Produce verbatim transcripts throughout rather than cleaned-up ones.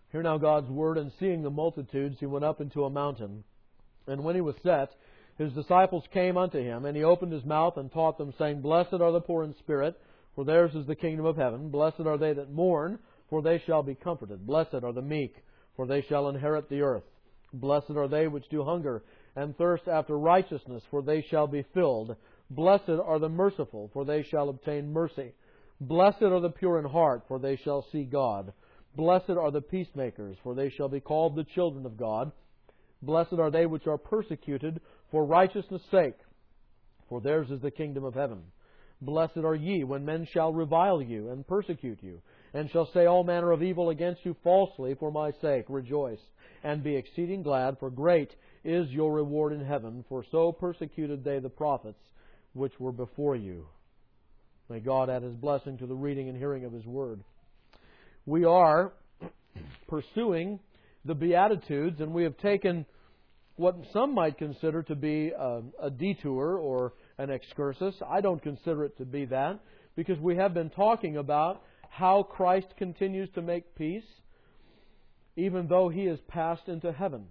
Hear now God's word. And seeing the multitudes, he went up into a mountain. And when he was set, his disciples came unto him, and he opened his mouth and taught them, saying, Blessed are the poor in spirit, for theirs is the kingdom of heaven. Blessed are they that mourn, for they shall be comforted. Blessed are the meek, for they shall inherit the earth. Blessed are they which do hunger and thirst after righteousness, for they shall be filled. Blessed are the merciful, for they shall obtain mercy. Blessed are the pure in heart, for they shall see God. Blessed are the peacemakers, for they shall be called the children of God. Blessed are they which are persecuted for righteousness' sake, for theirs is the kingdom of heaven. Blessed are ye when men shall revile you and persecute you, and shall say all manner of evil against you falsely for my sake. Rejoice, and be exceeding glad, for great is your reward in heaven, for so persecuted they the prophets which were before you. May God add His blessing to the reading and hearing of His Word. We are pursuing the Beatitudes, and we have taken what some might consider to be a, a detour or an excursus. I don't consider it to be that, because we have been talking about how Christ continues to make peace even though He is passed into heaven.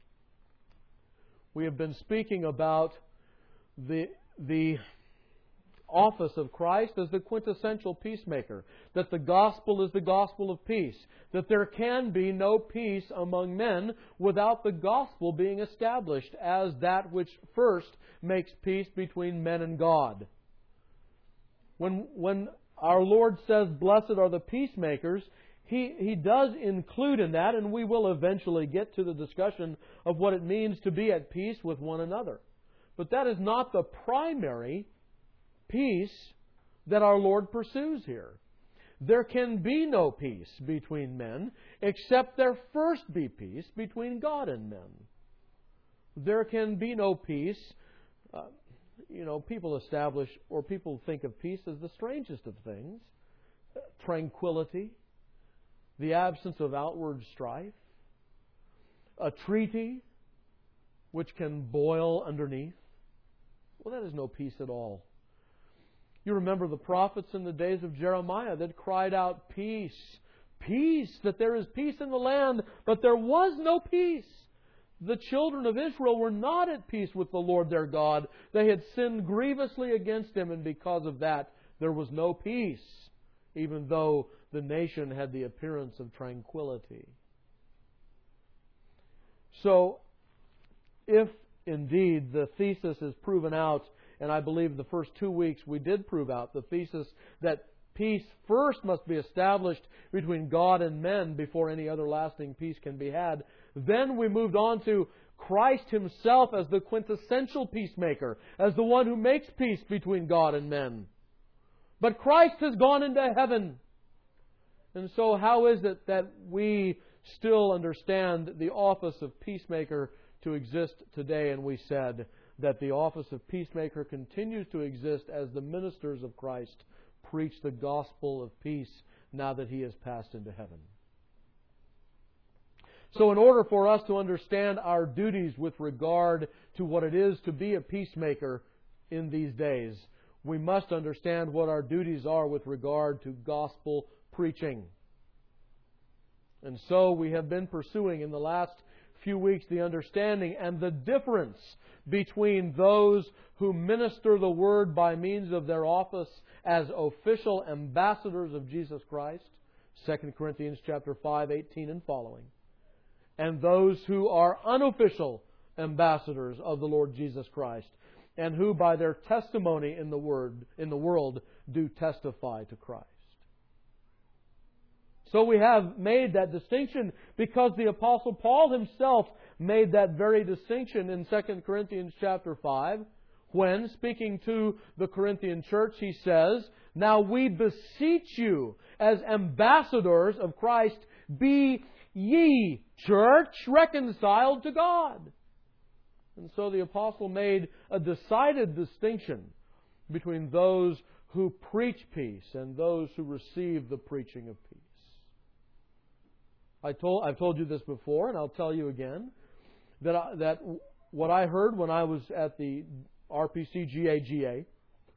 We have been speaking about the the office of Christ as the quintessential peacemaker, that the gospel is the gospel of peace, that there can be no peace among men without the gospel being established as that which first makes peace between men and God. When when our Lord says, Blessed are the peacemakers, He, he does include in that, and we will eventually get to the discussion of what it means to be at peace with one another. But that is not the primary peace that our Lord pursues here. There can be no peace between men except there first be peace between God and men. There can be no peace. Uh, you know, people establish, or people think of peace as the strangest of things. Tranquility, the absence of outward strife, a treaty which can boil underneath. Well, that is no peace at all. You remember the prophets in the days of Jeremiah that cried out, Peace, peace, that there is peace in the land, but there was no peace. The children of Israel were not at peace with the Lord their God. They had sinned grievously against Him, and because of that, there was no peace, even though the nation had the appearance of tranquility. So, if indeed the thesis is proven out, and I believe the first two weeks we did prove out the thesis that peace first must be established between God and men before any other lasting peace can be had, then we moved on to Christ Himself as the quintessential peacemaker, as the one who makes peace between God and men. But Christ has gone into heaven. And so how is it that we still understand the office of peacemaker to exist today? And we said that the office of peacemaker continues to exist as the ministers of Christ preach the gospel of peace now that He has passed into heaven. So in order for us to understand our duties with regard to what it is to be a peacemaker in these days, we must understand what our duties are with regard to gospel preaching. And so we have been pursuing in the last few weeks the understanding and the difference between those who minister the Word by means of their office as official ambassadors of Jesus Christ, Second Corinthians chapter five, eighteen and following, and those who are unofficial ambassadors of the Lord Jesus Christ, and who by their testimony in the word in the world do testify to Christ. So we have made that distinction because the Apostle Paul himself made that very distinction in Second Corinthians chapter five, when, speaking to the Corinthian church, he says, Now we beseech you, as ambassadors of Christ, be ye, church, reconciled to God. And so the Apostle made a decided distinction between those who preach peace and those who receive the preaching of peace. I told, I've told you this before, and I'll tell you again, that I, that what I heard when I was at the R P C G A G A,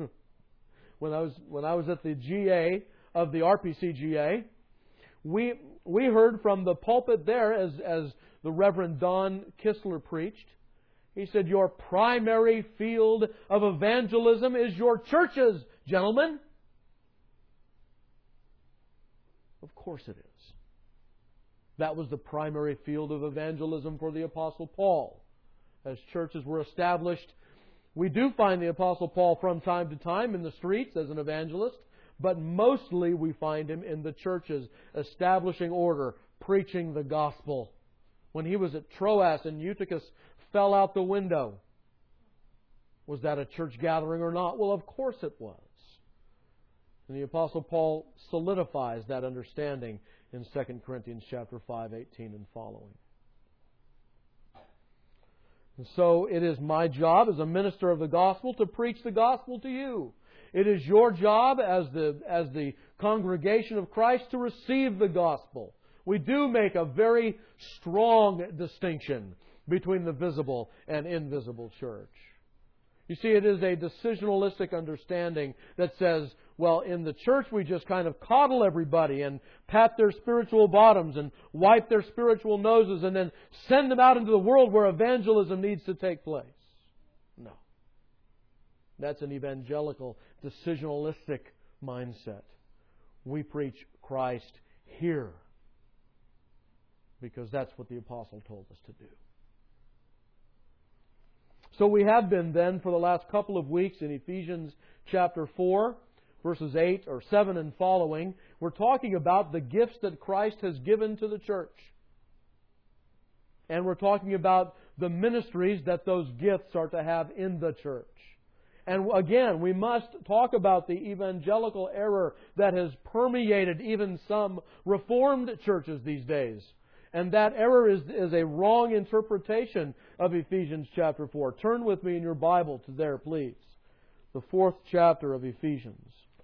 when I was when I was at the G A of the R P C G A, we we heard from the pulpit there as, as the Reverend Don Kistler preached. He said, your primary field of evangelism is your churches, gentlemen. Of course it is. That was the primary field of evangelism for the Apostle Paul. As churches were established, we do find the Apostle Paul from time to time in the streets as an evangelist, but mostly we find him in the churches, establishing order, preaching the gospel. When he was at Troas and Eutychus fell out the window, was that a church gathering or not? Well, of course it was. And the Apostle Paul solidifies that understanding in Second Corinthians chapter five, eighteen and following. And so it is my job as a minister of the gospel to preach the gospel to you. It is your job as the, as the congregation of Christ to receive the gospel. We do make a very strong distinction between the visible and invisible church. You see, it is a decisionalistic understanding that says, well, in the church we just kind of coddle everybody and pat their spiritual bottoms and wipe their spiritual noses and then send them out into the world where evangelism needs to take place. No. That's an evangelical, decisionalistic mindset. We preach Christ here because that's what the apostle told us to do. So we have been then for the last couple of weeks in Ephesians chapter four, verses eight or seven and following. We're talking about the gifts that Christ has given to the church. And we're talking about the ministries that those gifts are to have in the church. And again, we must talk about the evangelical error that has permeated even some Reformed churches these days. And that error is, is a wrong interpretation of Ephesians chapter four. Turn with me in your Bible to there, please. The fourth chapter of Ephesians.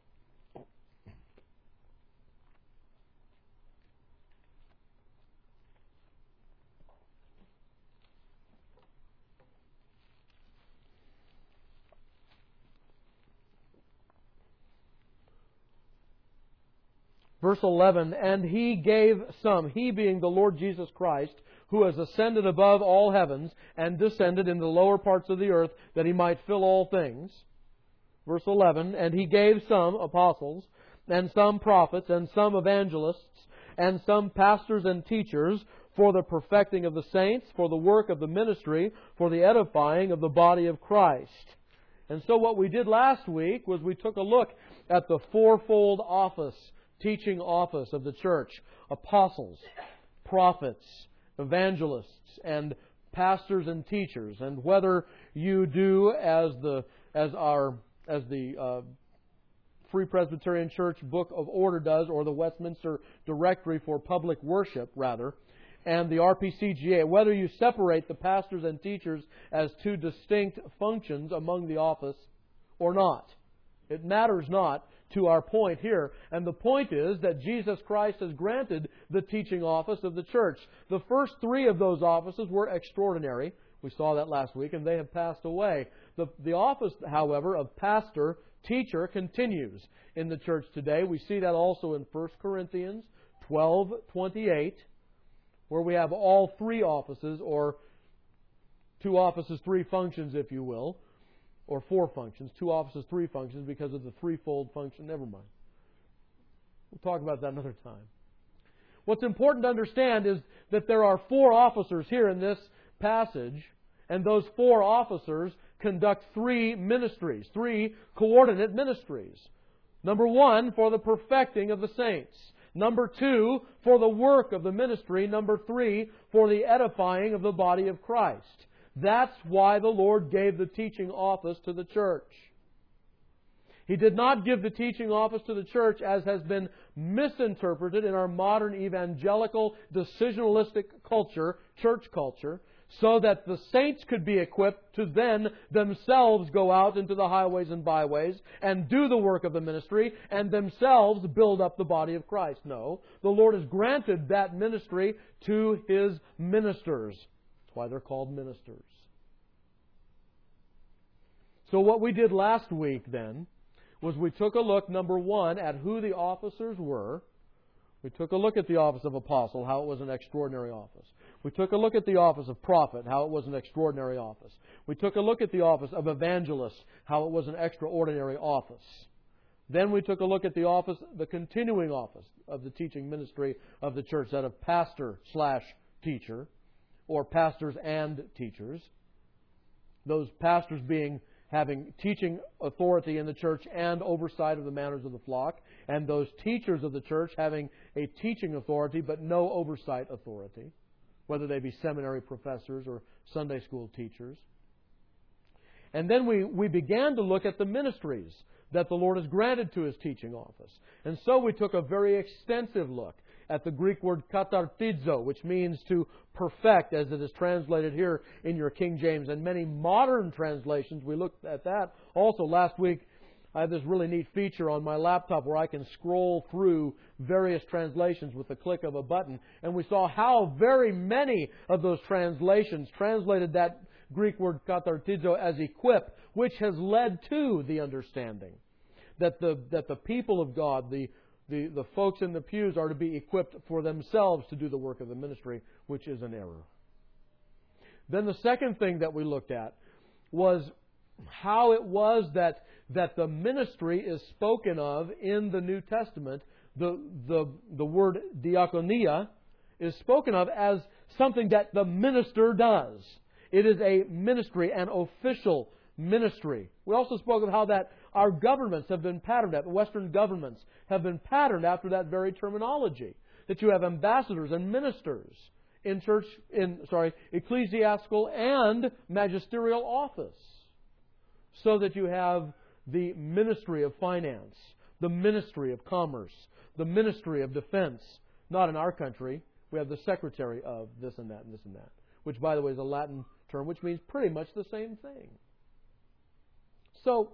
Verse eleven, and He gave some, He being the Lord Jesus Christ, who has ascended above all heavens and descended in the lower parts of the earth, that He might fill all things. Verse eleven, and He gave some apostles, and some prophets, and some evangelists, and some pastors and teachers, for the perfecting of the saints, for the work of the ministry, for the edifying of the body of Christ. And so what we did last week was we took a look at the fourfold office, teaching office of the church: apostles, prophets, evangelists, and pastors and teachers. And whether you do as the as our as the uh, Free Presbyterian Church Book of Order does, or the Westminster Directory for Public Worship, rather, and the R P C G A, whether you separate the pastors and teachers as two distinct functions among the office or not, it matters not to our point here. And the point is that Jesus Christ has granted the teaching office of the church. The first three of those offices were extraordinary. We saw that last week, and they have passed away. The, the office, however, of pastor, teacher continues in the church today. We see that also in First Corinthians twelve twenty-eight, where we have all three offices, or two offices, three functions, if you will. Or four functions. Two offices, three functions, because of the threefold function. Never mind. We'll talk about that another time. What's important to understand is that there are four officers here in this passage, and those four officers conduct three ministries, three coordinate ministries. Number one, for the perfecting of the saints. Number two, for the work of the ministry. Number three, for the edifying of the body of Christ. That's why the Lord gave the teaching office to the church. He did not give the teaching office to the church as has been misinterpreted in our modern evangelical, decisionalistic culture, church culture, so that the saints could be equipped to then themselves go out into the highways and byways and do the work of the ministry and themselves build up the body of Christ. No, the Lord has granted that ministry to His ministers. Why they're called ministers. So what we did last week then was we took a look, number one, at who the officers were. We took a look at the office of apostle, how it was an extraordinary office. We took a look at the office of prophet, how it was an extraordinary office. We took a look at the office of evangelist, how it was an extraordinary office. Then we took a look at the office, the continuing office of the teaching ministry of the church, that of pastor slash teacher, or pastors and teachers. Those pastors being having teaching authority in the church and oversight of the manners of the flock, and those teachers of the church having a teaching authority but no oversight authority, whether they be seminary professors or Sunday school teachers. And then we, we began to look at the ministries that the Lord has granted to His teaching office. And so we took a very extensive look at the Greek word katartizo, which means to perfect, as it is translated here in your King James. And many modern translations, we looked at that. Also, last week, I have this really neat feature on my laptop where I can scroll through various translations with the click of a button. And we saw how very many of those translations translated that Greek word katartizo as equip, which has led to the understanding that the that the people of God, the The, the folks in the pews, are to be equipped for themselves to do the work of the ministry, which is an error. Then the second thing that we looked at was how it was that, that the ministry is spoken of in the New Testament. The, the, the word diakonia is spoken of as something that the minister does. It is a ministry, an official ministry. We also spoke of how that our governments have been patterned after, Western governments have been patterned after that very terminology. That you have ambassadors and ministers in church, in sorry, ecclesiastical and magisterial office. So that you have the ministry of finance, the ministry of commerce, the ministry of defense. Not in our country. We have the secretary of this and that and this and that. Which, by the way, is a Latin term which means pretty much the same thing. So,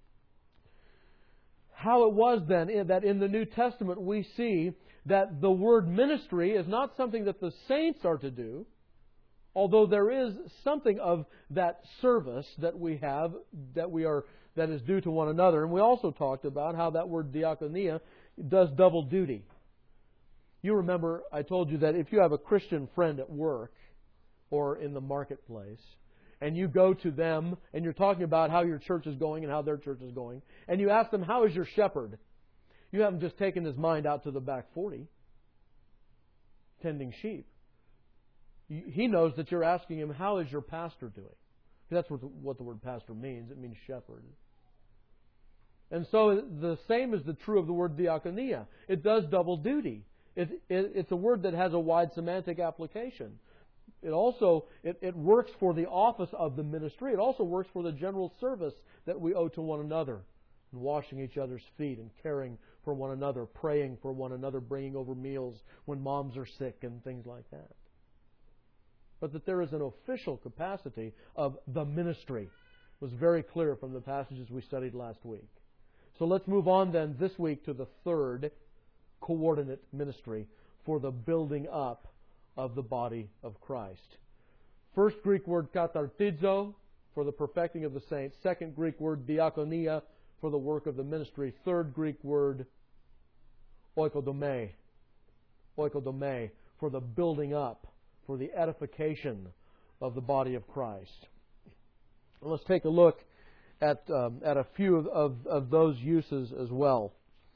how it was then that in the New Testament we see that the word ministry is not something that the saints are to do, although there is something of that service that we have, that we are that is due to one another. And we also talked about how that word diakonia does double duty. You remember I told you that if you have a Christian friend at work or in the marketplace, and you go to them, and you're talking about how your church is going and how their church is going, and you ask them, how is your shepherd? You haven't just taken his mind out to the back forty, tending sheep. He knows that you're asking him, how is your pastor doing? That's what the, what the word pastor means. It means shepherd. And so the same is the true of the word diakonia. It does double duty. It, it, it's a word that has a wide semantic application. It also it, it works for the office of the ministry. It also works for the general service that we owe to one another, and washing each other's feet and caring for one another, praying for one another, bringing over meals when moms are sick and things like that. But that there is an official capacity of the ministry. It was very clear from the passages we studied last week. So let's move on then this week to the third coordinate ministry for the building up of the body of Christ. First Greek word katartizo for the perfecting of the saints. Second Greek word diakonia for the work of the ministry. Third Greek word oikodome. Oikodome for the building up, for the edification of the body of Christ. And let's take a look at um, at a few of, of, of those uses as well.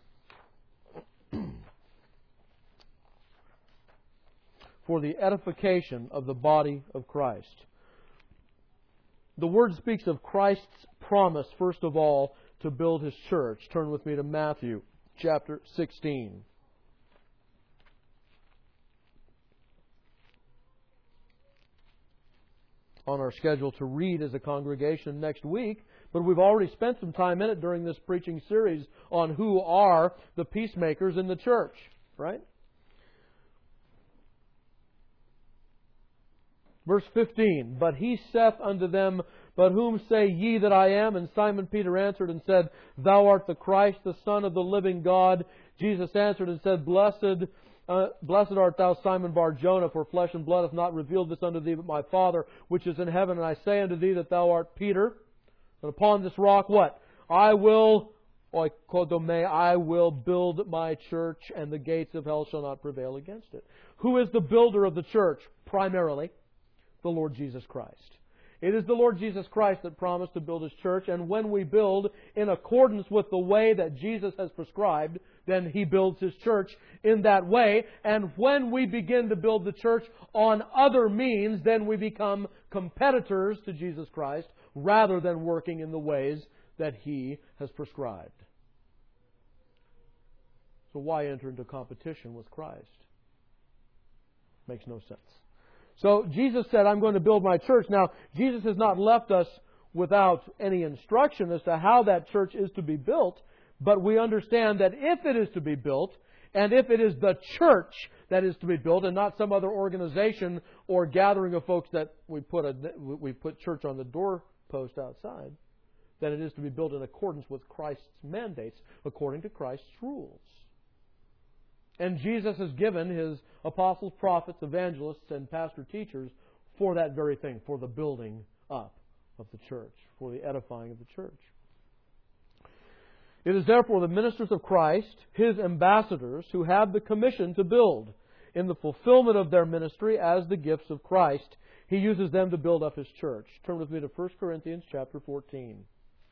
For the edification of the body of Christ. The Word speaks of Christ's promise, first of all, to build His church. Turn with me to Matthew chapter sixteen. On our schedule to read as a congregation next week, but we've already spent some time in it during this preaching series on who are the peacemakers in the church, right? Verse fifteen, But he saith unto them, But whom say ye that I am? And Simon Peter answered and said, Thou art the Christ, the Son of the living God. Jesus answered and said, Blessed uh, blessed art thou, Simon Bar-Jonah, for flesh and blood hath not revealed this unto thee, but my Father which is in heaven. And I say unto thee that thou art Peter, and upon this rock what? I will oikodome, I will build my church, and the gates of hell shall not prevail against it. Who is the builder of the church? Primarily, the Lord Jesus Christ. It is the Lord Jesus Christ that promised to build His church, and when we build in accordance with the way that Jesus has prescribed, then He builds His church in that way. And when we begin to build the church on other means, then we become competitors to Jesus Christ rather than working in the ways that He has prescribed. So why enter into competition with Christ? Makes no sense. So Jesus said, I'm going to build my church. Now, Jesus has not left us without any instruction as to how that church is to be built, but we understand that if it is to be built, and if it is the church that is to be built, and not some other organization or gathering of folks that we put a, we put church on the doorpost outside, then it is to be built in accordance with Christ's mandates, according to Christ's rules. And Jesus has given His apostles, prophets, evangelists, and pastor teachers for that very thing, for the building up of the church, for the edifying of the church. It is therefore the ministers of Christ, His ambassadors, who have the commission to build in the fulfillment of their ministry as the gifts of Christ. He uses them to build up His church. Turn with me to First Corinthians chapter fourteen.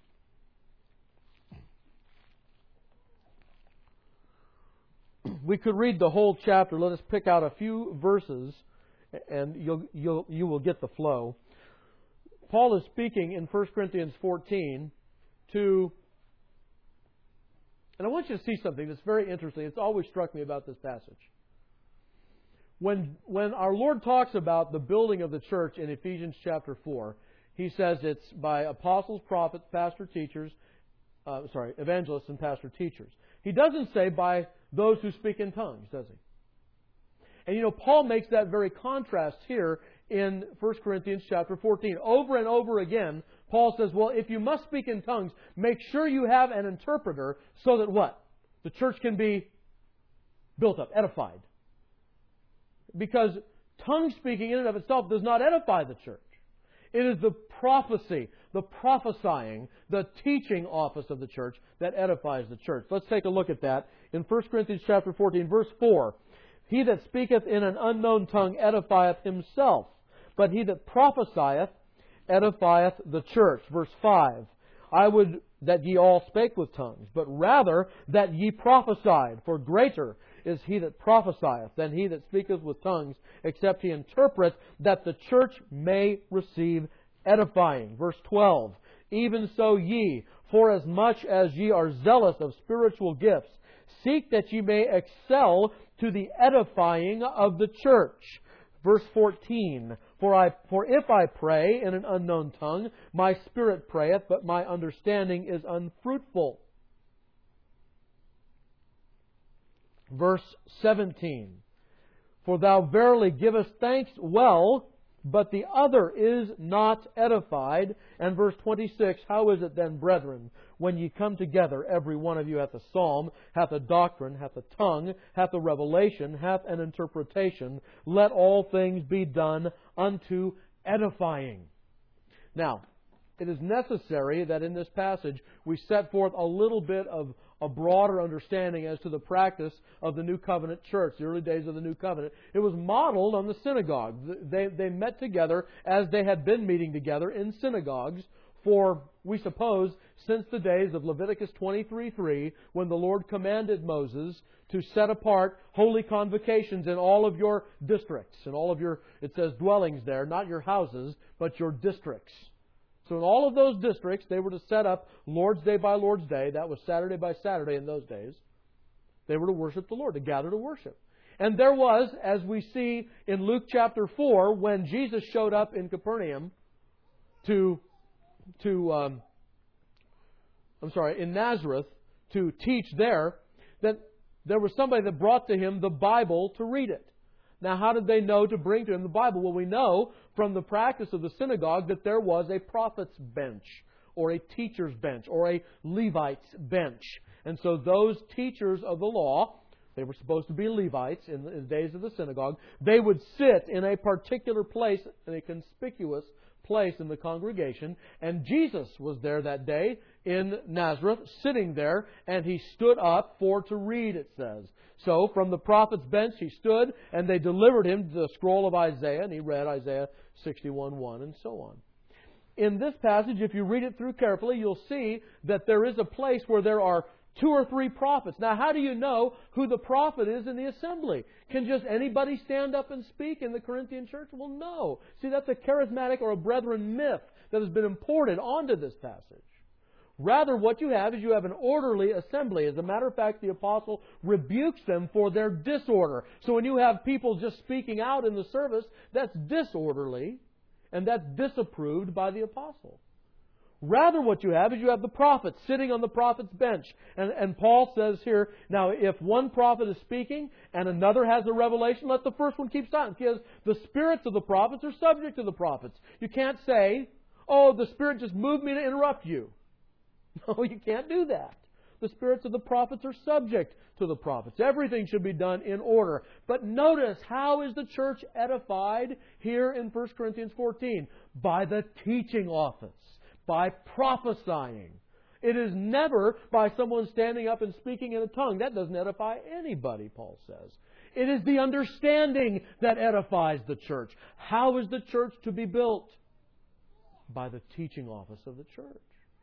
We could read the whole chapter. Let us pick out a few verses, and you'll, you'll, you will get the flow. Paul is speaking in First Corinthians fourteen to... And I want you to see something that's very interesting. It's always struck me about this passage. When, when our Lord talks about the building of the church in Ephesians chapter four, He says it's by apostles, prophets, pastor teachers, uh, sorry, evangelists and pastor teachers. He doesn't say by those who speak in tongues, does he? And you know, Paul makes that very contrast here in First Corinthians chapter fourteen. Over and over again, Paul says, well, if you must speak in tongues, make sure you have an interpreter so that what? The church can be built up, edified. Because tongue speaking in and of itself does not edify the church. It is the prophecy, the prophesying, the teaching office of the church that edifies the church. Let's take a look at that in First Corinthians chapter fourteen, verse four. He that speaketh in an unknown tongue edifieth himself, but he that prophesieth edifieth the church. Verse five. I would that ye all spake with tongues, but rather that ye prophesied, for greater is he that prophesieth than he that speaketh with tongues, except he interpret, that the church may receive edifying. Verse twelve. Even so ye, for as much as ye are zealous of spiritual gifts, seek that ye may excel to the edifying of the church. Verse fourteen. For I, for if I pray in an unknown tongue, my spirit prayeth, but my understanding is unfruitful. Verse seventeen. For thou verily givest thanks well, but the other is not edified. And verse twenty-six, how is it then, brethren, when ye come together, every one of you hath a psalm, hath a doctrine, hath a tongue, hath a revelation, hath an interpretation, let all things be done unto edifying. Now, it is necessary that in this passage we set forth a little bit of a broader understanding as to the practice of the New Covenant church, the early days of the New Covenant. It was modeled on the synagogue. They, they met together as they had been meeting together in synagogues for, we suppose, since the days of Leviticus twenty-three three, when the Lord commanded Moses to set apart holy convocations in all of your districts, in all of your, it says dwellings there, not your houses, but your districts. So in all of those districts, they were to set up Lord's Day by Lord's Day. That was Saturday by Saturday in those days. They were to worship the Lord, to gather to worship. And there was, as we see in Luke chapter four, when Jesus showed up in Capernaum to, to um, I'm sorry, in Nazareth to teach there, that there was somebody that brought to him the Bible to read it. Now, how did they know to bring to him the Bible? Well, we know from the practice of the synagogue that there was a prophet's bench, or a teacher's bench, or a Levite's bench. And so those teachers of the law They were supposed to be Levites in the, in the days of the synagogue. They would sit in a particular place, in a conspicuous place in the congregation. And Jesus was there that day in Nazareth, sitting there, and He stood up for to read, it says. So, from the prophet's bench He stood, and they delivered Him the scroll of Isaiah, and He read Isaiah sixty-one one, and so on. In this passage, if you read it through carefully, you'll see that there is a place where there are two or three prophets. Now, how do you know who the prophet is in the assembly? Can just anybody stand up and speak in the Corinthian church? Well, no. See, that's a charismatic or a brethren myth that has been imported onto this passage. Rather, what you have is you have an orderly assembly. As a matter of fact, the apostle rebukes them for their disorder. So when you have people just speaking out in the service, that's disorderly, and that's disapproved by the apostle. Rather, what you have is you have the prophet sitting on the prophet's bench. And, and Paul says here, now, if one prophet is speaking and another has a revelation, let the first one keep silent. Because the spirits of the prophets are subject to the prophets. You can't say, oh, the Spirit just moved me to interrupt you. No, you can't do that. The spirits of the prophets are subject to the prophets. Everything should be done in order. But notice, how is the church edified here in First Corinthians fourteen? By the teaching office. By prophesying. It is never by someone standing up and speaking in a tongue. That doesn't edify anybody, Paul says. It is the understanding that edifies the church. How is the church to be built? By the teaching office of the church.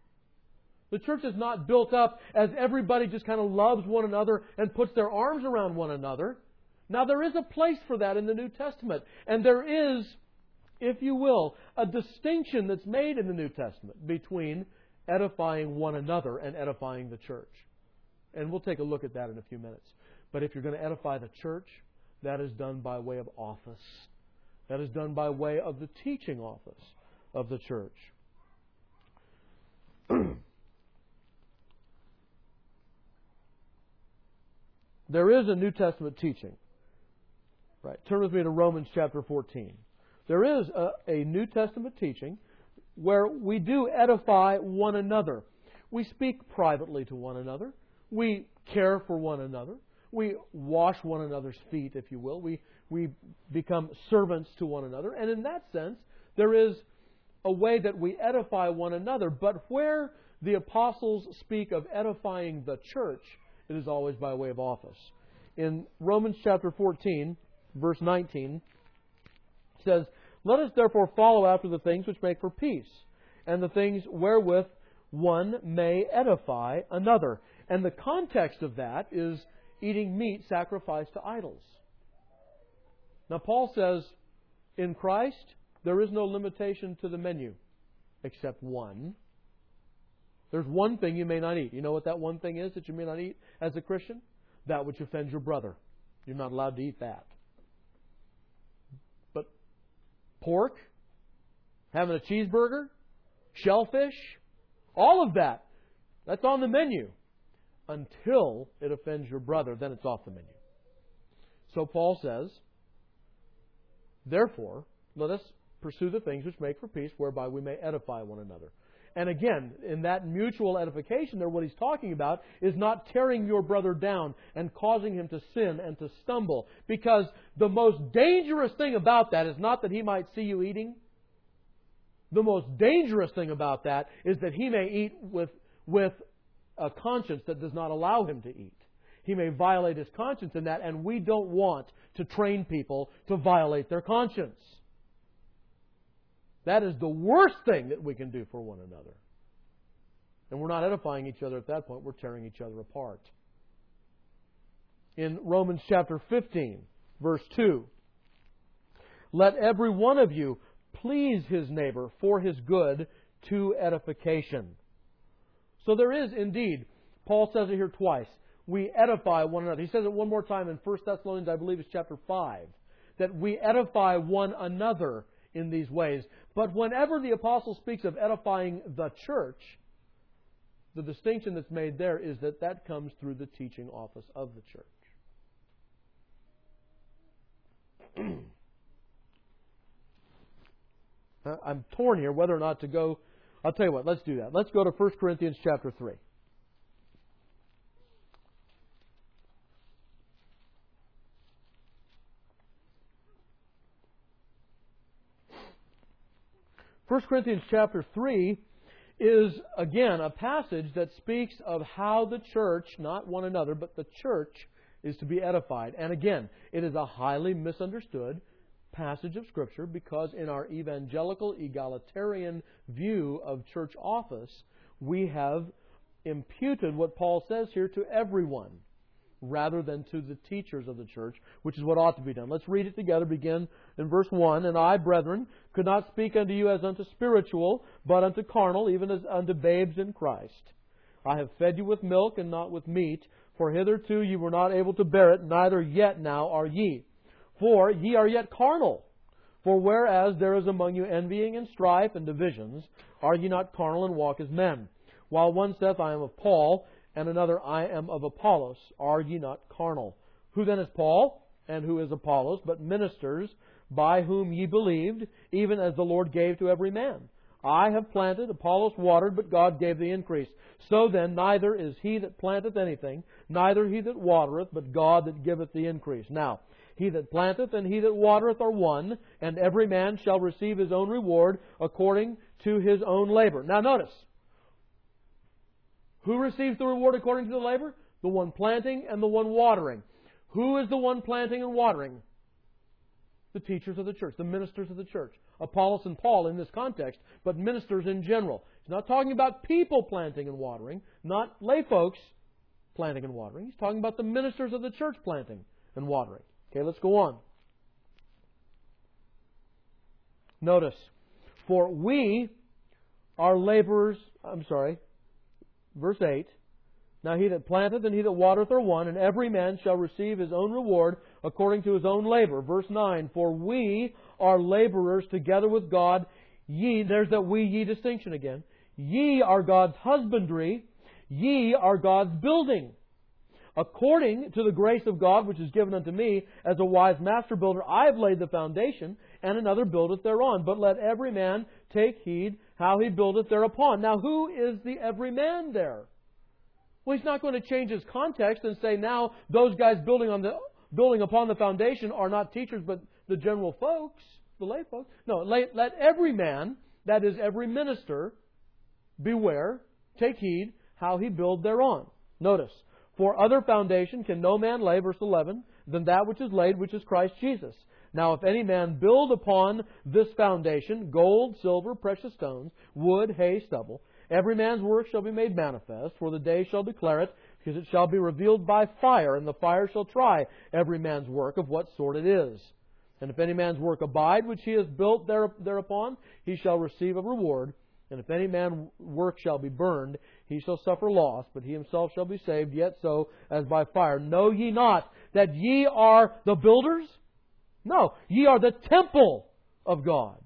The church is not built up as everybody just kind of loves one another and puts their arms around one another. Now, there is a place for that in the New Testament. And there is, if you will, a distinction that's made in the New Testament between edifying one another and edifying the church. And we'll take a look at that in a few minutes. But if you're going to edify the church, that is done by way of office. That is done by way of the teaching office of the church. There is a New Testament teaching. Right. Turn with me to Romans chapter fourteen. There is a, a New Testament teaching where we do edify one another. We speak privately to one another. We care for one another. We wash one another's feet, if you will. We, we become servants to one another. And in that sense, there is a way that we edify one another. But where the apostles speak of edifying the church, it is always by way of office. In Romans chapter fourteen, verse nineteen, it says, "Let us therefore follow after the things which make for peace, and the things wherewith one may edify another." And the context of that is eating meat sacrificed to idols. Now, Paul says, in Christ, there is no limitation to the menu, except one. There's one thing you may not eat. You know what that one thing is that you may not eat as a Christian? That which offends your brother. You're not allowed to eat that. But pork, having a cheeseburger, shellfish, all of that, that's on the menu. Until it offends your brother, then it's off the menu. So Paul says, therefore, let us pursue the things which make for peace, whereby we may edify one another. And again, in that mutual edification there, what he's talking about is not tearing your brother down and causing him to sin and to stumble. Because the most dangerous thing about that is not that he might see you eating. The most dangerous thing about that is that he may eat with, with a conscience that does not allow him to eat. He may violate his conscience in that, and we don't want to train people to violate their conscience. That is the worst thing that we can do for one another. And we're not edifying each other at that point. We're tearing each other apart. In Romans chapter fifteen, verse two, "Let every one of you please his neighbor for his good to edification." So there is indeed, Paul says it here twice, we edify one another. He says it one more time in First Thessalonians, I believe it's chapter five, that we edify one another in these ways. But whenever the apostle speaks of edifying the church, the distinction that's made there is that that comes through the teaching office of the church. I'm torn here whether or not to go. I'll tell you what, let's do that. Let's go to First Corinthians chapter three. First Corinthians chapter three is, again, a passage that speaks of how the church, not one another, but the church is to be edified. And again, it is a highly misunderstood passage of Scripture because in our evangelical, egalitarian view of church office, we have imputed what Paul says here to everyone rather than to the teachers of the church, which is what ought to be done. Let's read it together. Begin in verse one. And I, brethren, could not speak unto you as unto spiritual, but unto carnal, even as unto babes in Christ. I have fed you with milk and not with meat, for hitherto ye were not able to bear it, neither yet now are ye. For ye are yet carnal. For whereas there is among you envying and strife and divisions, are ye not carnal and walk as men? While one saith, I am of Paul, and another, I am of Apollos. Are ye not carnal? Who then is Paul, and who is Apollos, but ministers by whom ye believed, even as the Lord gave to every man? I have planted, Apollos watered, but God gave the increase. So then, neither is he that planteth anything, neither he that watereth, but God that giveth the increase. Now, he that planteth and he that watereth are one, and every man shall receive his own reward according to his own labor. Now notice, who receives the reward according to the labor? The one planting and the one watering. Who is the one planting and watering? The teachers of the church, the ministers of the church. Apollos and Paul in this context, but ministers in general. He's not talking about people planting and watering, not lay folks planting and watering. He's talking about the ministers of the church planting and watering. Okay, let's go on. Notice, for we are laborers, I'm sorry, verse eight. Now he that planteth and he that watereth are one, and every man shall receive his own reward according to his own labor. Verse nine, for we are laborers together with God. Ye, there's that we, ye distinction again. Ye are God's husbandry. Ye are God's building. According to the grace of God which is given unto me, as a wise master builder, I have laid the foundation, and another buildeth thereon. But let every man take heed how he buildeth thereupon. Now who is the every man there? Well, he's not going to change his context and say now those guys building on the building upon the foundation are not teachers but the general folks, the lay folks. No, let, let every man, that is every minister, beware, take heed how he build thereon. Notice, for other foundation can no man lay, verse eleven, than that which is laid, which is Christ Jesus. Now if any man build upon this foundation gold, silver, precious stones, wood, hay, stubble, every man's work shall be made manifest, for the day shall declare it, because it shall be revealed by fire, and the fire shall try every man's work of what sort it is. And if any man's work abide, which he has built there, thereupon, he shall receive a reward. And if any man's work shall be burned, he shall suffer loss, but he himself shall be saved, yet so as by fire. Know ye not that ye are the builders? No, ye are the temple of God,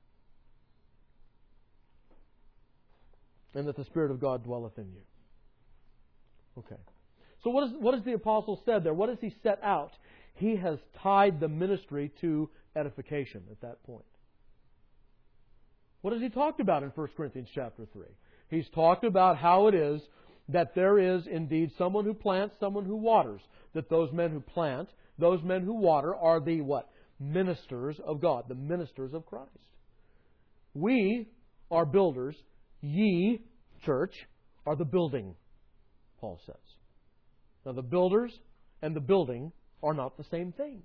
and that the Spirit of God dwelleth in you. Okay. So what, is, what has the apostle said there? What has he set out? He has tied the ministry to edification at that point. What has he talked about in First Corinthians chapter three? He's talked about how it is that there is indeed someone who plants, someone who waters. That those men who plant, those men who water are the what? Ministers of God, the ministers of Christ. We are builders. Ye, church, are the building, Paul says. Now the builders and the building are not the same thing.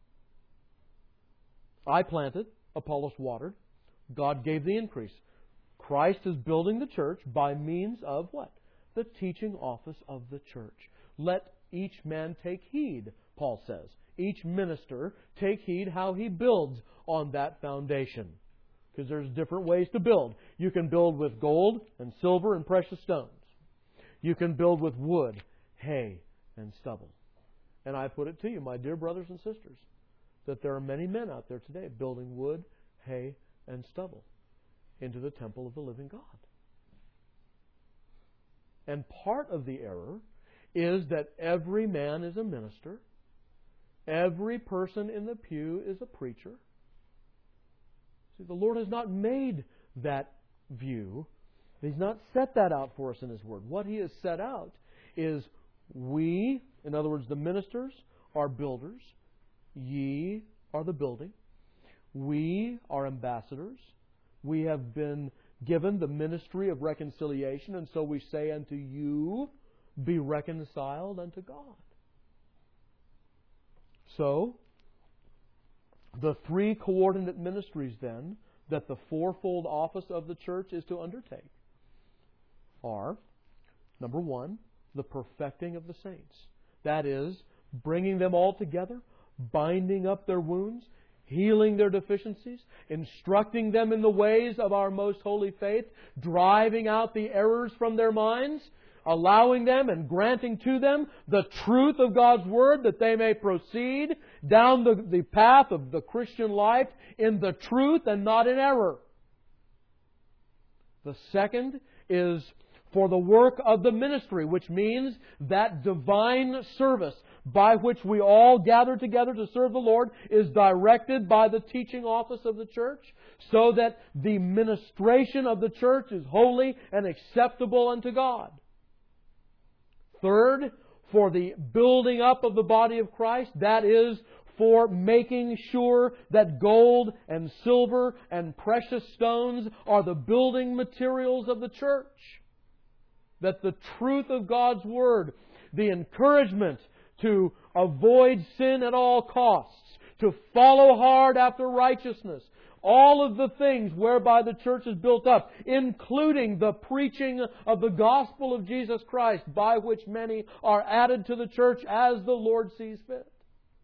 I planted, Apollos watered, God gave the increase. Christ is building the church by means of what? The teaching office of the church. Let each man take heed, Paul says. Each minister take heed how he builds on that foundation. Because there's different ways to build. You can build with gold and silver and precious stones. You can build with wood, hay, and stubble. And I put it to you, my dear brothers and sisters, that there are many men out there today building wood, hay, and stubble into the temple of the living God. And part of the error is that every man is a minister. Every person in the pew is a preacher. See, the Lord has not made that view. He's not set that out for us in His Word. What He has set out is we, in other words, the ministers, are builders. Ye are the building. We are ambassadors. We have been given the ministry of reconciliation, and so we say unto you, be reconciled unto God. So, the three coordinate ministries then that the fourfold office of the church is to undertake are, number one, the perfecting of the saints. That is, bringing them all together, binding up their wounds, healing their deficiencies, instructing them in the ways of our most holy faith, driving out the errors from their minds, allowing them and granting to them the truth of God's Word that they may proceed down the, the path of the Christian life in the truth and not in error. The second is for the work of the ministry, which means that divine service by which we all gather together to serve the Lord is directed by the teaching office of the church, so that the ministration of the church is holy and acceptable unto God. Third, for the building up of the body of Christ, that is, for making sure that gold and silver and precious stones are the building materials of the church. That the truth of God's Word, the encouragement to avoid sin at all costs, to follow hard after righteousness, all of the things whereby the church is built up, including the preaching of the gospel of Jesus Christ, by which many are added to the church as the Lord sees fit.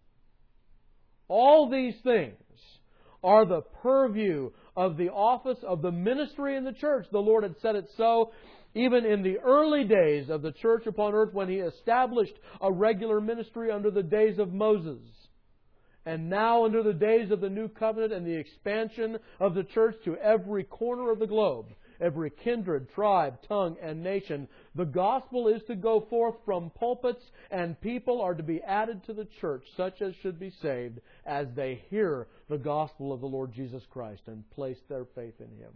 All these things are the purview of the office of the ministry in the church. The Lord had said it so even in the early days of the church upon earth, when He established a regular ministry under the days of Moses. And now under the days of the New Covenant and the expansion of the church to every corner of the globe, every kindred, tribe, tongue, and nation, the gospel is to go forth from pulpits, and people are to be added to the church, such as should be saved, as they hear the gospel of the Lord Jesus Christ and place their faith in Him.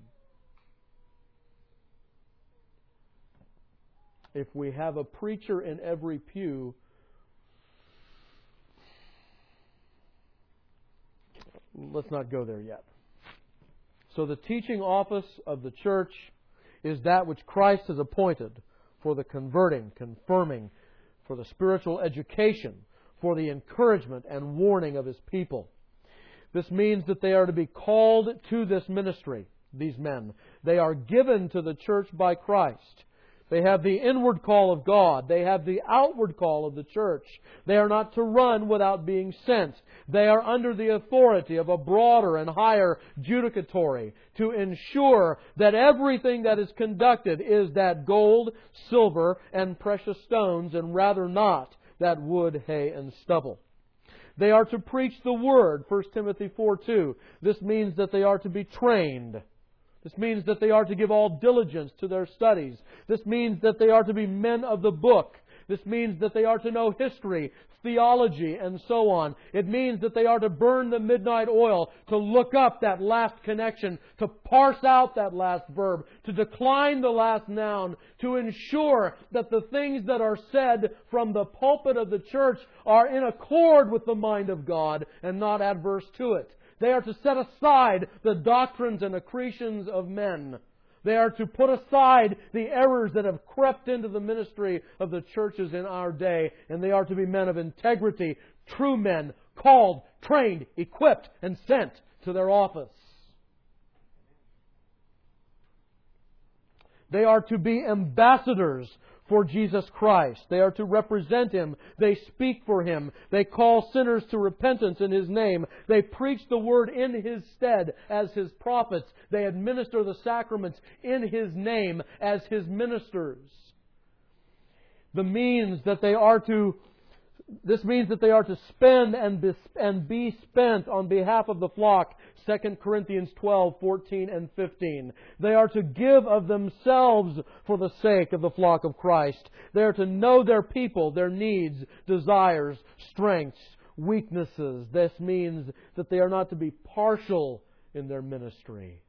If we have a preacher in every pew, let's not go there yet. So the teaching office of the church is that which Christ has appointed for the converting, confirming, for the spiritual education, for the encouragement and warning of His people. This means that they are to be called to this ministry, these men. They are given to the church by Christ. They have the inward call of God. They have the outward call of the church. They are not to run without being sent. They are under the authority of a broader and higher judicatory to ensure that everything that is conducted is that gold, silver, and precious stones, and rather not that wood, hay, and stubble. They are to preach the Word, First Timothy four two. This means that they are to be trained. This means that they are to give all diligence to their studies. This means that they are to be men of the book. This means that they are to know history, theology, and so on. It means that they are to burn the midnight oil, to look up that last connection, to parse out that last verb, to decline the last noun, to ensure that the things that are said from the pulpit of the church are in accord with the mind of God and not adverse to it. They are to set aside the doctrines and accretions of men. They are to put aside the errors that have crept into the ministry of the churches in our day. And they are to be men of integrity, true men, called, trained, equipped, and sent to their office. They are to be ambassadors for Jesus Christ. They are to represent Him. They speak for Him. They call sinners to repentance in His name. They preach the Word in His stead as His prophets. They administer the sacraments in His name as His ministers. The means that they are to This means that they are to spend and be, and be spent on behalf of the flock, Second Corinthians twelve, fourteen, and fifteen. They are to give of themselves for the sake of the flock of Christ. They are to know their people, their needs, desires, strengths, weaknesses. This means that they are not to be partial in their ministry.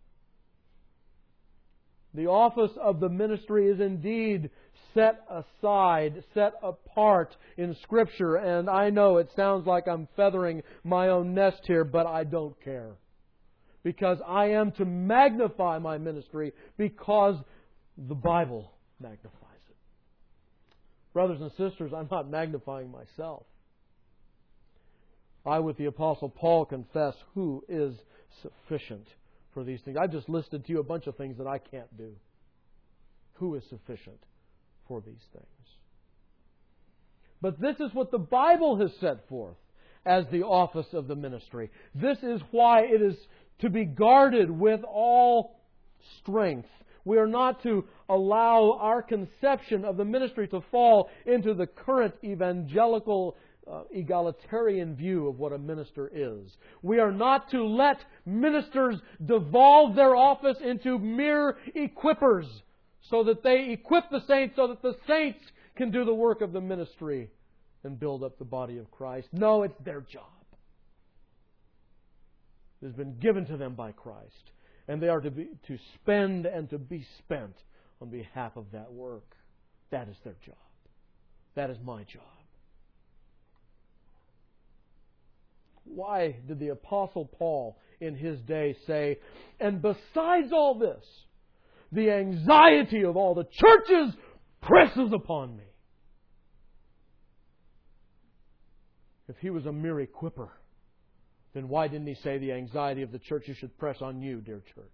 The office of the ministry is indeed set aside, set apart in Scripture. And I know it sounds like I'm feathering my own nest here, but I don't care. Because I am to magnify my ministry because the Bible magnifies it. Brothers and sisters, I'm not magnifying myself. I, with the Apostle Paul, confess who is sufficient for these things. I just listed to you a bunch of things that I can't do. Who is sufficient for these things? But this is what the Bible has set forth as the office of the ministry. This is why it is to be guarded with all strength. We are not to allow our conception of the ministry to fall into the current evangelical uh, egalitarian view of what a minister is. We are not to let ministers devolve their office into mere equippers so that they equip the saints so that the saints can do the work of the ministry and build up the body of Christ. No, it's their job. It has been given to them by Christ. And they are to be to spend and to be spent on behalf of that work. That is their job. That is my job. Why did the Apostle Paul in his day say, and besides all this, the anxiety of all the churches presses upon me? If he was a mere equipper, then why didn't he say the anxiety of the churches should press on you, dear church?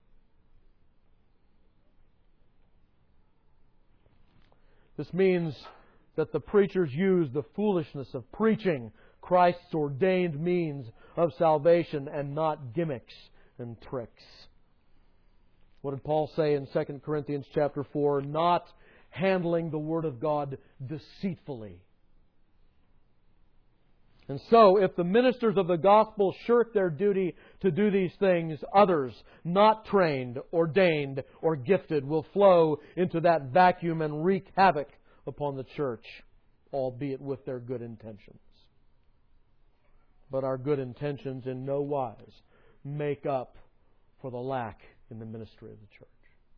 This means that the preachers use the foolishness of preaching Christ's ordained means of salvation and not gimmicks and tricks. What did Paul say in Second Corinthians chapter four? Not handling the Word of God deceitfully. And so, if the ministers of the gospel shirk their duty to do these things, others, not trained, ordained, or gifted, will flow into that vacuum and wreak havoc upon the church, albeit with their good intentions. But our good intentions in no wise make up for the lack in the ministry of the church.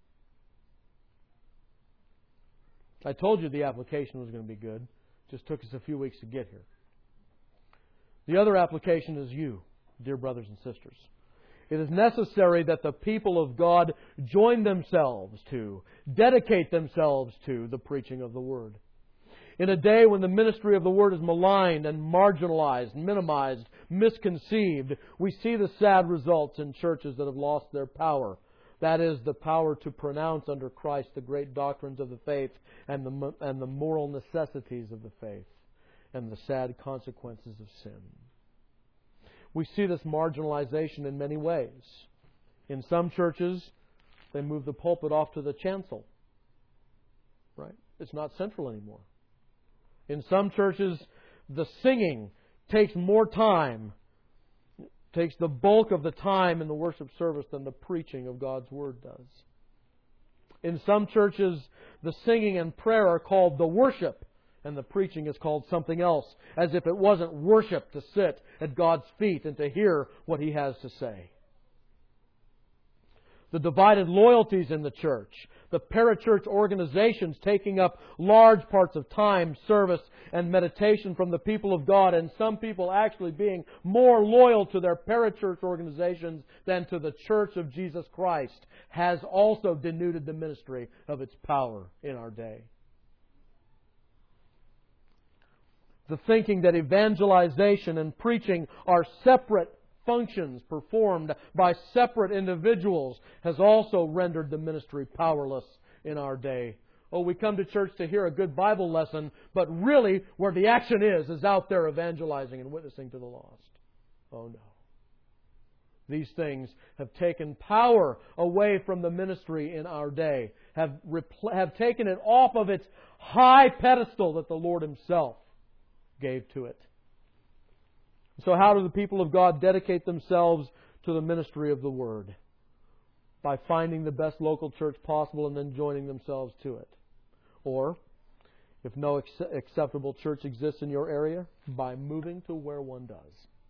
I told you the application was going to be good. It just took us a few weeks to get here. The other application is you, dear brothers and sisters. It is necessary that the people of God join themselves to, dedicate themselves to the preaching of the Word. In a day when the ministry of the Word is maligned and marginalized, minimized, misconceived, we see the sad results in churches that have lost their power. That is, the power to pronounce under Christ the great doctrines of the faith and the, and the moral necessities of the faith, and the sad consequences of sin. We see this marginalization in many ways. In some churches, they move the pulpit off to the chancel. Right? It's not central anymore. In some churches, the singing takes more time, takes the bulk of the time in the worship service than the preaching of God's Word does. In some churches, the singing and prayer are called the worship, and the preaching is called something else, as if it wasn't worship to sit at God's feet and to hear what He has to say. The divided loyalties in the church, the parachurch organizations taking up large parts of time, service, and meditation from the people of God, and some people actually being more loyal to their parachurch organizations than to the Church of Jesus Christ, has also denuded the ministry of its power in our day. The thinking that evangelization and preaching are separate functions performed by separate individuals has also rendered the ministry powerless in our day. Oh, we come to church to hear a good Bible lesson, but really where the action is, is out there evangelizing and witnessing to the lost. Oh no. These things have taken power away from the ministry in our day, have, repl- have taken it off of its high pedestal that the Lord Himself gave to it. So how do the people of God dedicate themselves to the ministry of the Word? By finding the best local church possible and then joining themselves to it. Or, if no ex- acceptable church exists in your area, by moving to where one does.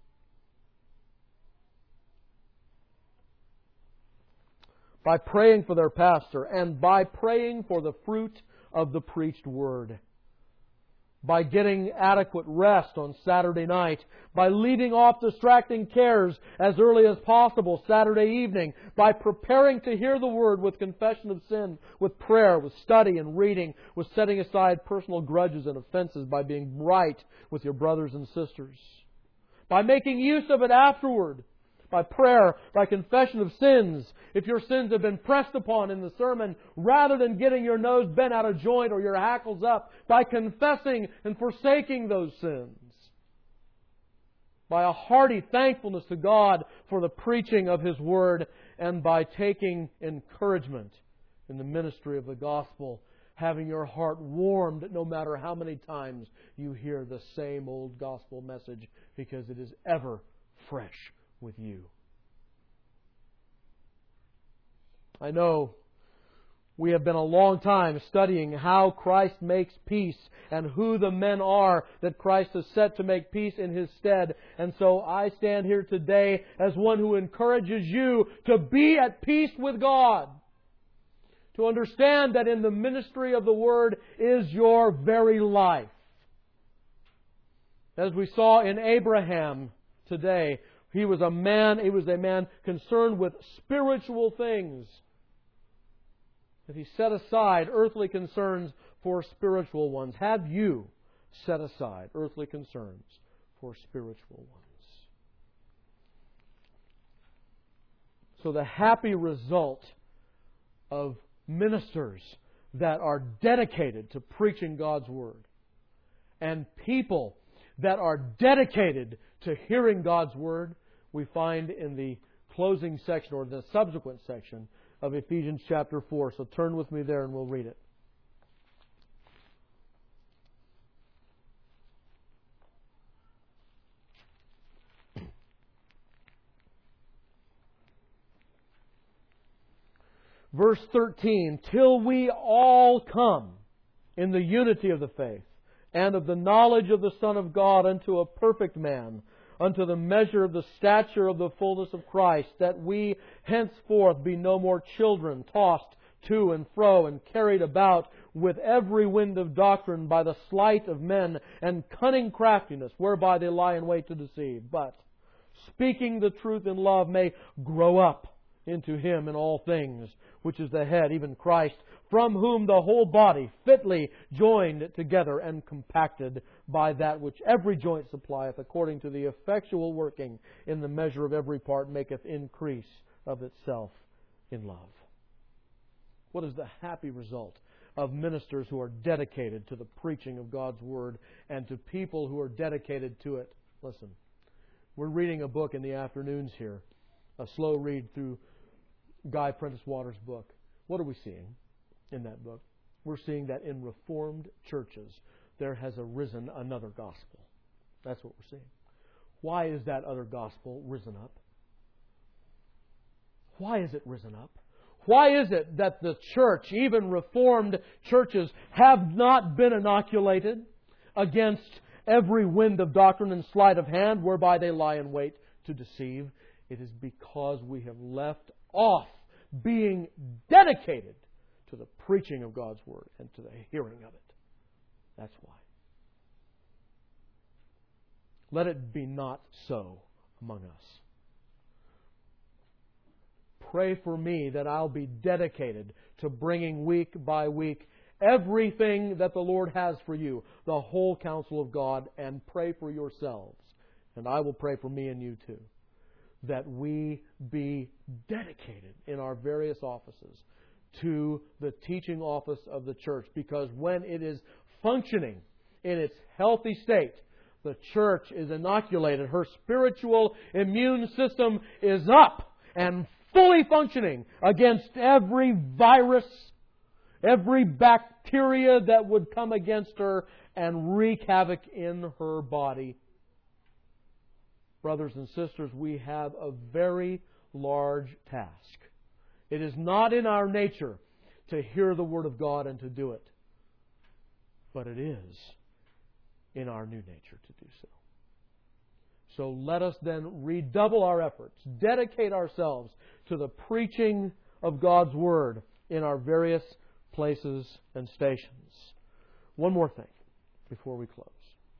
By praying for their pastor and by praying for the fruit of the preached Word. by getting adequate rest on Saturday night, by leaving off distracting cares as early as possible Saturday evening, by preparing to hear the Word with confession of sin, with prayer, with study and reading, with setting aside personal grudges and offenses, by being right with your brothers and sisters, by making use of it afterward, by prayer, by confession of sins. If your sins have been pressed upon in the sermon, rather than getting your nose bent out of joint or your hackles up, by confessing and forsaking those sins. By a hearty thankfulness to God for the preaching of His Word, and by taking encouragement in the ministry of the gospel, having your heart warmed no matter how many times you hear the same old gospel message, because it is ever fresh with you. I know we have been a long time studying how Christ makes peace and who the men are that Christ has set to make peace in His stead. And so I stand here today as one who encourages you to be at peace with God. To understand that in the ministry of the Word is your very life. As we saw in Abraham today, He was a man, he was a man concerned with spiritual things. That he set aside earthly concerns for spiritual ones. Have you set aside earthly concerns for spiritual ones? So the happy result of ministers that are dedicated to preaching God's Word, and people that are dedicated to hearing God's Word, we find in the closing section, or the subsequent section, of Ephesians chapter four. So turn with me there and we'll read it. Verse thirteen, till we all come in the unity of the faith and of the knowledge of the Son of God unto a perfect man, unto the measure of the stature of the fullness of Christ, that we henceforth be no more children, tossed to and fro and carried about with every wind of doctrine by the sleight of men and cunning craftiness, whereby they lie in wait to deceive. But, speaking the truth in love, may grow up into Him in all things, which is the head, even Christ, from whom the whole body, fitly joined together and compacted by that which every joint supplieth, according to the effectual working in the measure of every part, maketh increase of itself in love. What is the happy result of ministers who are dedicated to the preaching of God's Word, and to people who are dedicated to it? Listen, we're reading a book in the afternoons here, a slow read through Guy Prentice Waters' book. What are we seeing in that book? We're seeing that in Reformed churches there has arisen another gospel. That's what we're seeing. Why is that other gospel risen up? Why is it risen up? Why is it that the church, even Reformed churches, have not been inoculated against every wind of doctrine and sleight of hand whereby they lie in wait to deceive? It is because we have left off being dedicated to the preaching of God's Word and to the hearing of it. That's why. Let it be not so among us. Pray for me that I'll be dedicated to bringing week by week everything that the Lord has for you, the whole counsel of God, and pray for yourselves. And I will pray for me and you too, that we be dedicated in our various offices to the teaching office of the church. Because when it is functioning in its healthy state, the church is inoculated. Her spiritual immune system is up and fully functioning against every virus, every bacteria that would come against her and wreak havoc in her body. Brothers and sisters, we have a very large task. It is not in our nature to hear the Word of God and to do it, but it is in our new nature to do so. So let us then redouble our efforts, dedicate ourselves to the preaching of God's Word in our various places and stations. One more thing. before we close.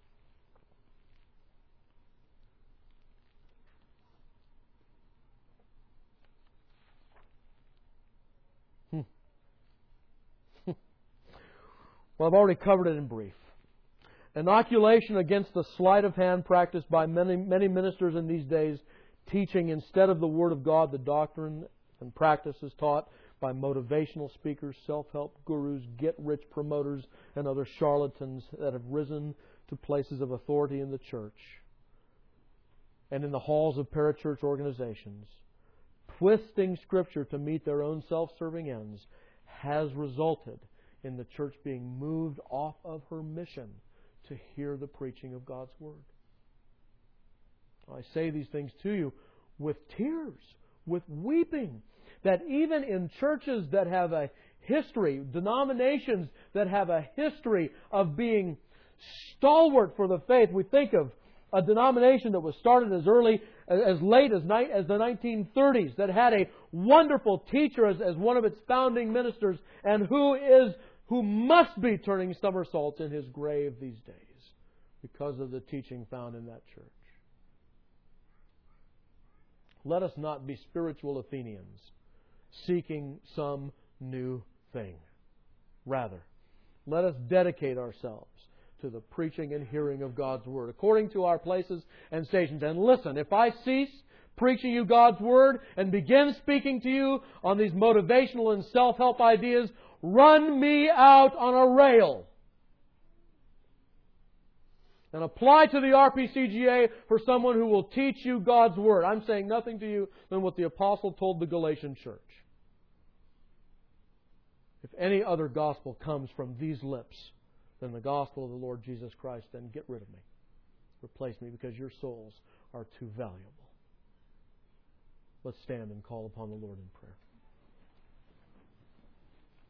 Hmm. Well, I've already covered it in brief. Inoculation against the sleight of hand practiced by many, many ministers in these days, teaching instead of the Word of God the doctrine and practices taught by motivational speakers, self-help gurus, get-rich promoters, and other charlatans that have risen to places of authority in the church and in the halls of parachurch organizations, twisting Scripture to meet their own self-serving ends, has resulted in the church being moved off of her mission to hear the preaching of God's Word. I say these things to you with tears, with weeping, that even in churches that have a history, denominations that have a history of being stalwart for the faith, we think of a denomination that was started as early, as late as, ni- as the nineteen thirties, that had a wonderful teacher as, as one of its founding ministers, and who is who must be turning somersaults in his grave these days because of the teaching found in that church. Let us not be spiritual Athenians seeking some new thing. Rather, let us dedicate ourselves to the preaching and hearing of God's Word according to our places and stations. And listen, if I cease preaching you God's Word and begin speaking to you on these motivational and self-help ideas, run me out on a rail and apply to the R P C G A for someone who will teach you God's Word. I'm saying nothing to you than what the Apostle told the Galatian church. If any other gospel comes from these lips than the gospel of the Lord Jesus Christ, then get rid of me. Replace me, because your souls are too valuable. Let's stand and call upon the Lord in prayer.